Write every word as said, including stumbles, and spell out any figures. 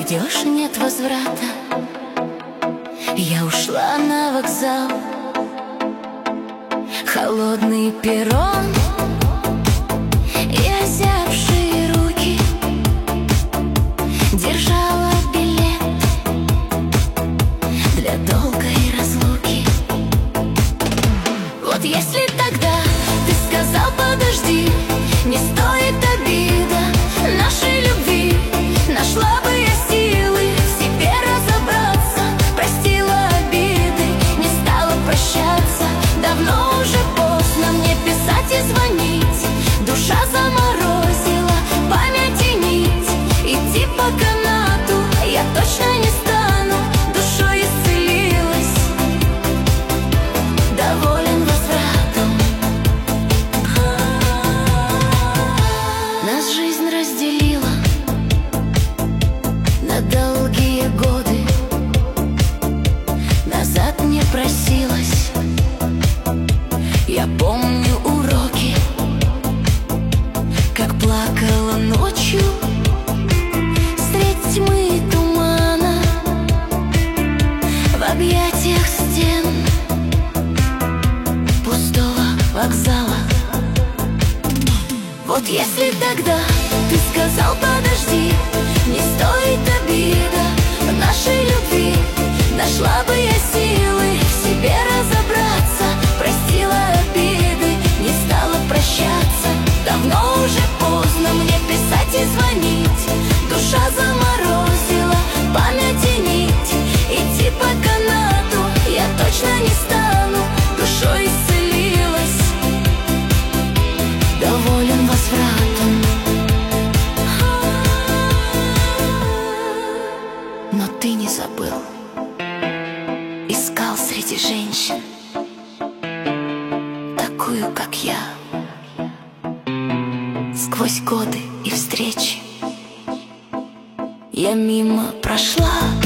Уйдешь, нет возврата. Я ушла на вокзал, холодный перрон и озябшие руки. Держала билет для долгой разлуки. Вот если тогда ты сказал подожди, не стоит обида нашей любви, нашла бы я силы в себе разобраться, простила обиды, не стала прощаться. Давно уже поздно мне писать и звонить, душа заморозила памяти нить. Идти по канату я точно не стану, душой исцелилась, доволен возвратом. Нас жизнь разделила на долгие годы, назад не просилась. Я помню уроки, как плакала ночью средь тьмы и тумана, в объятиях стен пустого вокзала. Вот если тогда ты сказал подожди, не стоит обида нашей любви, нашла бы я силы в себе разобраться, простила обиды, не стала прощаться. Давно уже поздно мне писать и звонить, душа заморозила памяти нить. Идти по канату я точно не стану, душой исцелилась, доволен возвратом. Но ты не забыл, искал среди женщин такую, как я. Сквозь годы и встречи я мимо прошла,